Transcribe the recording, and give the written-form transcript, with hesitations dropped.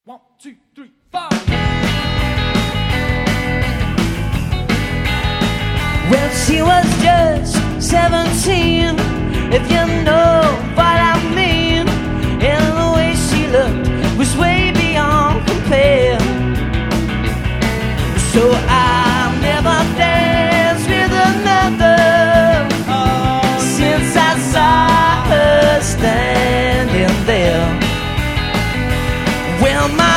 1, 2, 3, 4. Well, she was just 17, if you know what I mean. And the way she looked was way beyond compare. So I'll never dance with another, since I saw her standing there. Well, my